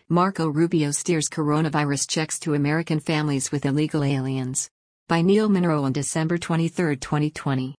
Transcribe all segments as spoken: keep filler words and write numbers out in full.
Marco Rubio steers coronavirus checks to American families with illegal aliens. By Neil Monroe on December twenty-third, twenty twenty.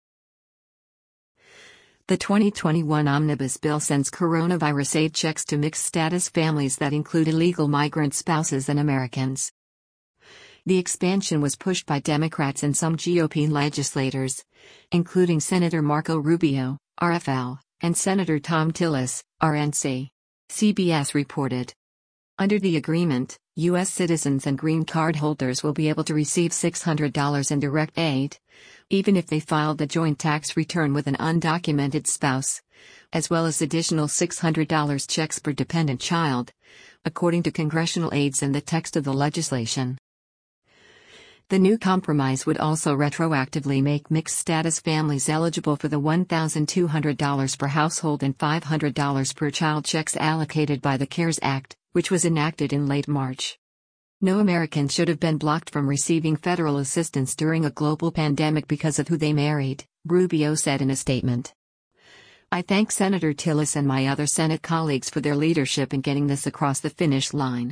The twenty twenty-one Omnibus Bill sends coronavirus aid checks to mixed-status families that include illegal migrant spouses and Americans. The expansion was pushed by Democrats and some G O P legislators, including Senator Marco Rubio, R F L, and Senator Thom Tillis, R N C. C B S reported. Under the agreement, U S citizens and green card holders will be able to receive six hundred dollars in direct aid, even if they filed a joint tax return with an undocumented spouse, as well as additional six hundred dollars checks per dependent child, according to congressional aides and the text of the legislation. The new compromise would also retroactively make mixed-status families eligible for the one thousand two hundred dollars per household and five hundred dollars per child checks allocated by the CARES Act, which was enacted in late March. No American should have been blocked from receiving federal assistance during a global pandemic because of who they married, Rubio said in a statement. I thank Senator Tillis and my other Senate colleagues for their leadership in getting this across the finish line.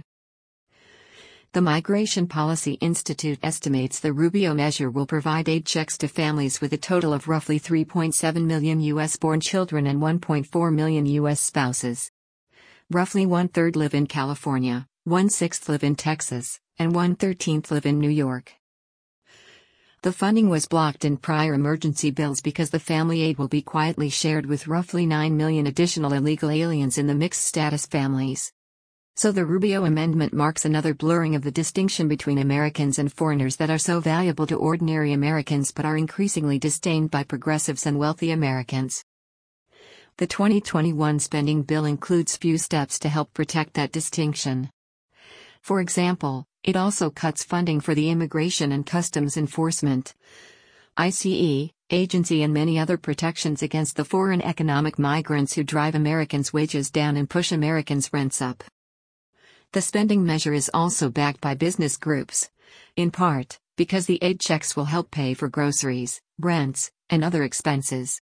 The Migration Policy Institute estimates the Rubio measure will provide aid checks to families with a total of roughly three point seven million U S-born children and one point four million U S spouses. Roughly one-third live in California, one-sixth live in Texas, and one-thirteenth live in New York. The funding was blocked in prior emergency bills because the family aid will be quietly shared with roughly nine million additional illegal aliens in the mixed-status families. So the Rubio amendment marks another blurring of the distinction between Americans and foreigners that are so valuable to ordinary Americans but are increasingly disdained by progressives and wealthy Americans. The twenty twenty-one spending bill includes few steps to help protect that distinction. For example, it also cuts funding for the Immigration and Customs Enforcement I C E agency and many other protections against the foreign economic migrants who drive Americans' wages down and push Americans' rents up. The spending measure is also backed by business groups, in part, because the aid checks will help pay for groceries, rents, and other expenses.